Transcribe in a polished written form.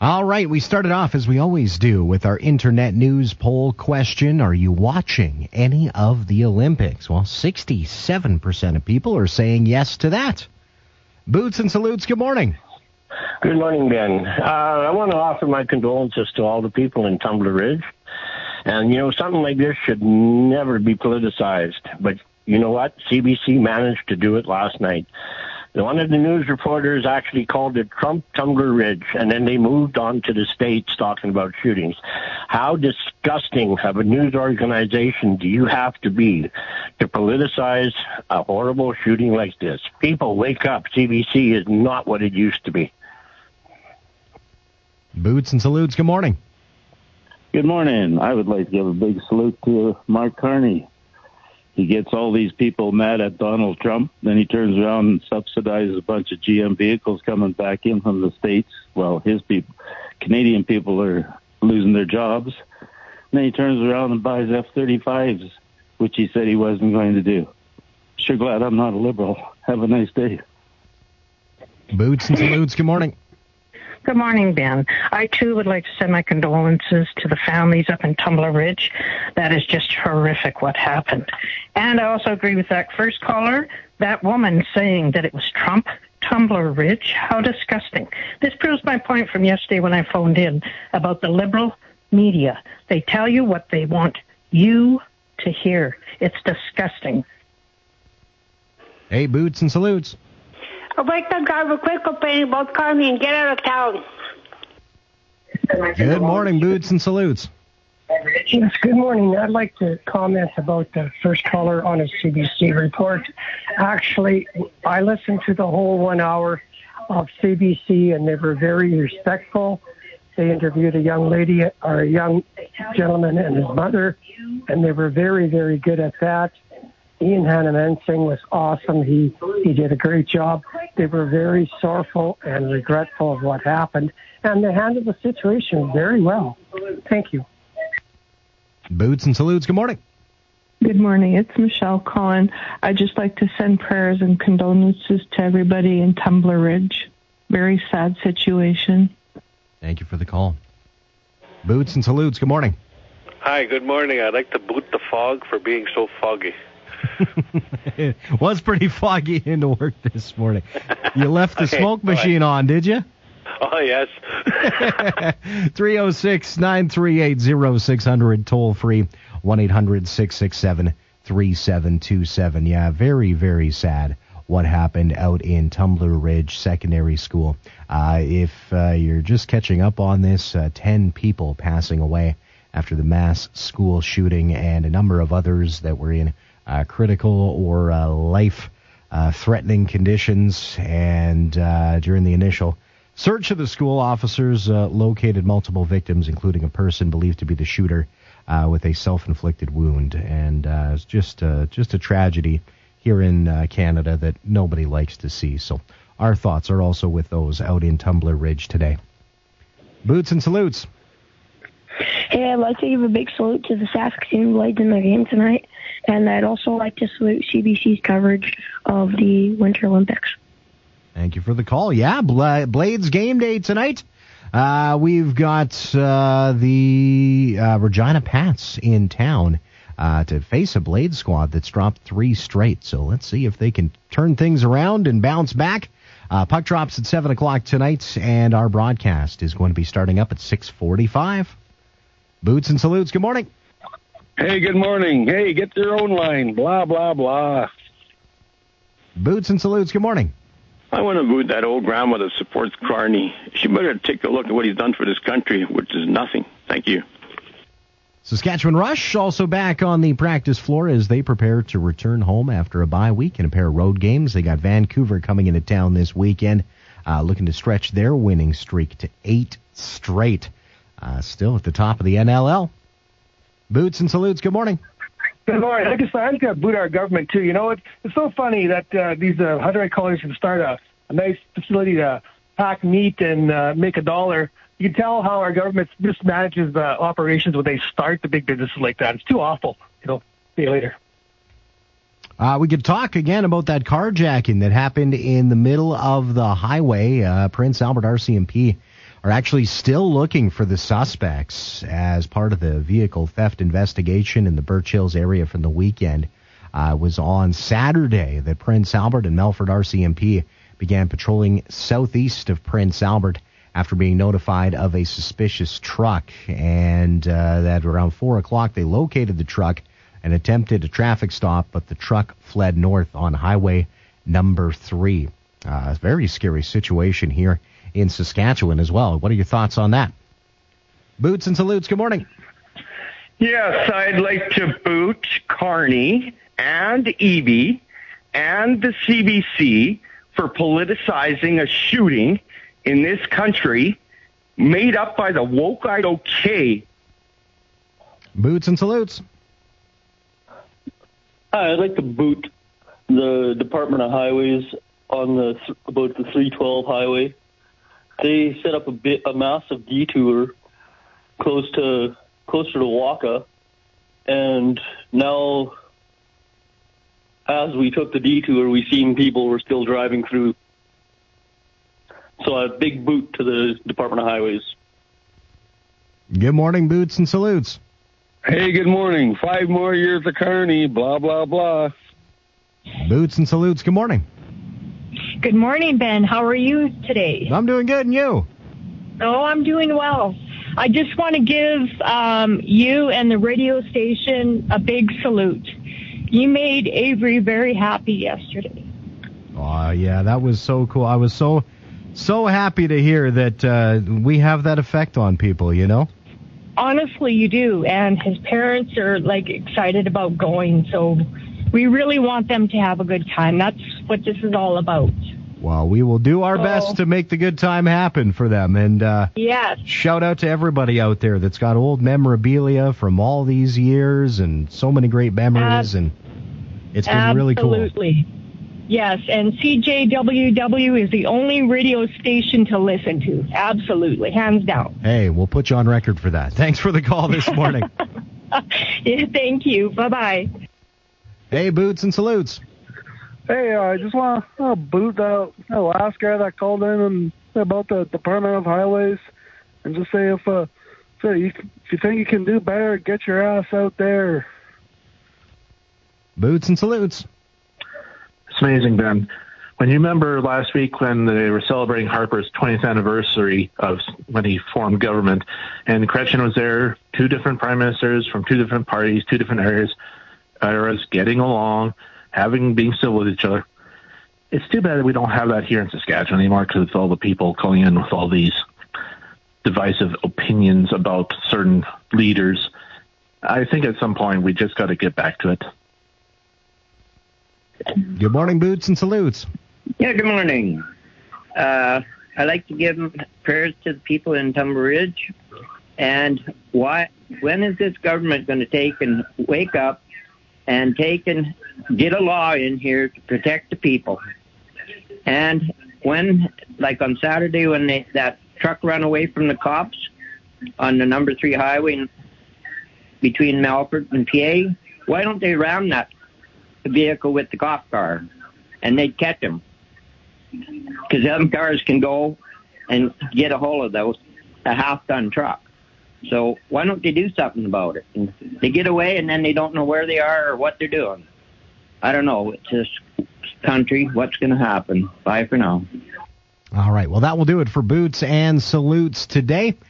All right, we started off, as we always do, with our internet news poll question. Are you watching any of the Olympics? Well, 67% of people are saying yes to that. Boots and Salutes, good morning. Good morning, Ben. I want to offer my condolences to all the people in Tumbler Ridge. And, something like this should never be politicized. But you know what? CBC managed to do it last night. One of the news reporters actually called it Trump Tumbler Ridge, and then they moved on to the States talking about shootings. How disgusting of a news organization do you have to be to politicize a horrible shooting like this? People, wake up. CBC is not what it used to be. Boots and Salutes, good morning. Good morning. I would like to give a big salute to Mark Carney. He gets all these people mad at Donald Trump, then he turns around and subsidizes a bunch of GM vehicles coming back in from the States. Well, his people, Canadian people, are losing their jobs. And then he turns around and buys F-35s, which he said he wasn't going to do. Sure glad I'm not a liberal. Have a nice day. Boots and Salutes, good morning. Good morning, Ben. I, too, would like to send my condolences to the families up in Tumbler Ridge. That is just horrific what happened. And I also agree with that first caller, that woman saying that it was Trump, Tumbler Ridge. How disgusting. This proves my point from yesterday when I phoned in about the liberal media. They tell you what they want you to hear. It's disgusting. Hey, Boots and Salutes. I'd like to have a quick opinion about Carney and get out of town. Good morning, Boots and Salutes. Yes, good morning. I'd like to comment about the first caller on his CBC report. Actually, I listened to the whole 1 hour of CBC, and they were very respectful. They interviewed a young lady, or a young gentleman and his mother, and they were very, very good at that. Ian Hannah-Mensing was awesome. He did a great job. They were very sorrowful and regretful of what happened, and they handled the situation very well. Thank you. Boots and Salutes, good morning. Good morning. It's Michelle Collin. I'd just like to send prayers and condolences to everybody in Tumbler Ridge. Very sad situation. Thank you for the call. Boots and Salutes, good morning. Hi, good morning. I'd like to boot the fog for being so foggy. It was pretty foggy into work this morning. You left the smoke machine on, did you? Oh, yes. 306-938-0600, toll free, 1-800-667-3727. Yeah, very, very sad what happened out in Tumbler Ridge Secondary School. If you're just catching up on this, 10 people passing away after the mass school shooting, and a number of others that were in critical or life-threatening conditions. And during the initial search of the school, officers located multiple victims, including a person believed to be the shooter with a self-inflicted wound. And it's just a tragedy here in Canada that nobody likes to see. So our thoughts are also with those out in Tumbler Ridge today. Boots and Salutes. Hey, I'd like to give a big salute to the Saskatoon Blades in their game tonight, and I'd also like to salute CBC's coverage of the Winter Olympics. Thank you for the call. Yeah, Blades game day tonight. We've got the Regina Pats in town to face a Blades squad that's dropped 3 straight. So let's see if they can turn things around and bounce back. Puck drops at 7 o'clock tonight, and our broadcast is going to be starting up at 6:45. Boots and Salutes, good morning. Hey, good morning. Hey, get their own line. Blah, blah, blah. Boots and Salutes, good morning. I want to boot that old grandma that supports Carney. She better take a look at what he's done for this country, which is nothing. Thank you. Saskatchewan Rush also back on the practice floor as they prepare to return home after a bye week and a pair of road games. They got Vancouver coming into town this weekend, looking to stretch their winning streak to 8 straight. Still at the top of the NLL. Boots and Salutes, good morning. Good morning. I just got to boot our government, too. You know, it's so funny that these Hudderay colors can start a nice facility to pack meat and make $1. You can tell how our government mismanages the operations when they start the big businesses like that. It's too awful. See you later. We could talk again about that carjacking that happened in the middle of the highway. Prince Albert RCMP are actually still looking for the suspects as part of the vehicle theft investigation in the Birch Hills area from the weekend. It was on Saturday that Prince Albert and Melfort RCMP began patrolling southeast of Prince Albert after being notified of a suspicious truck. And that around 4 o'clock, they located the truck and attempted a traffic stop, but the truck fled north on Highway number 3. A very scary situation here in Saskatchewan as well. What are your thoughts on that? Boots and Salutes, good morning. Yes, I'd like to boot Carney and Eby and the CBC for politicizing a shooting in this country made up by the woke IOK. Boots and Salutes. Hi, I'd like to boot the Department of Highways on about the 312 highway. They set up a massive detour closer to Waka, and now as we took the detour, we seen people were still driving through. So a big boot to the Department of Highways. Good morning, Boots and Salutes. Hey, good morning. 5 more years of Carney, blah, blah, blah. Boots and Salutes, good morning. Good morning, Ben. How are you today? I'm doing good, and you? Oh, I'm doing well. I just want to give you and the radio station a big salute. You made Avery very happy yesterday. Oh, yeah, that was so cool. I was so happy to hear that we have that effect on people, you know? Honestly, you do. And his parents are, excited about going. So we really want them to have a good time. That's what this is all about. Well, we will do our best to make the good time happen for them. And yes. Shout out to everybody out there that's got old memorabilia from all these years and so many great memories. And it's been really cool. Absolutely. Yes, and CJWW is the only radio station to listen to. Absolutely, hands down. Hey, we'll put you on record for that. Thanks for the call this morning. Yeah, thank you. Bye-bye. Hey, Boots and Salutes. Hey, I just want to boot that last guy that called in about the Department of Highways and just say if you think you can do better, get your ass out there. Boots and Salutes. It's amazing, Ben. When you remember last week when they were celebrating Harper's 20th anniversary of when he formed government, and Chrétien was there, 2 different prime ministers from 2 different parties, 2 different eras, getting along, being civil with each other. It's too bad that we don't have that here in Saskatchewan anymore because it's all the people calling in with all these divisive opinions about certain leaders. I think at some point we just got to get back to it. Good morning, Boots and Salutes. Yeah, good morning. I'd like to give prayers to the people in Tumbler Ridge. And when is this government going to take and wake up and take and get a law in here to protect the people? And when, like on Saturday, when that truck ran away from the cops on the number 3 highway between Melfort and PA, why don't they ram that vehicle with the cop car and they'd catch him? Because them cars can go and get a hold of a half-ton truck. So why don't they do something about it? And they get away and then they don't know where they are or what they're doing. I don't know. It's this country. What's going to happen? Bye for now. All right. Well, that will do it for Boots and Salutes today.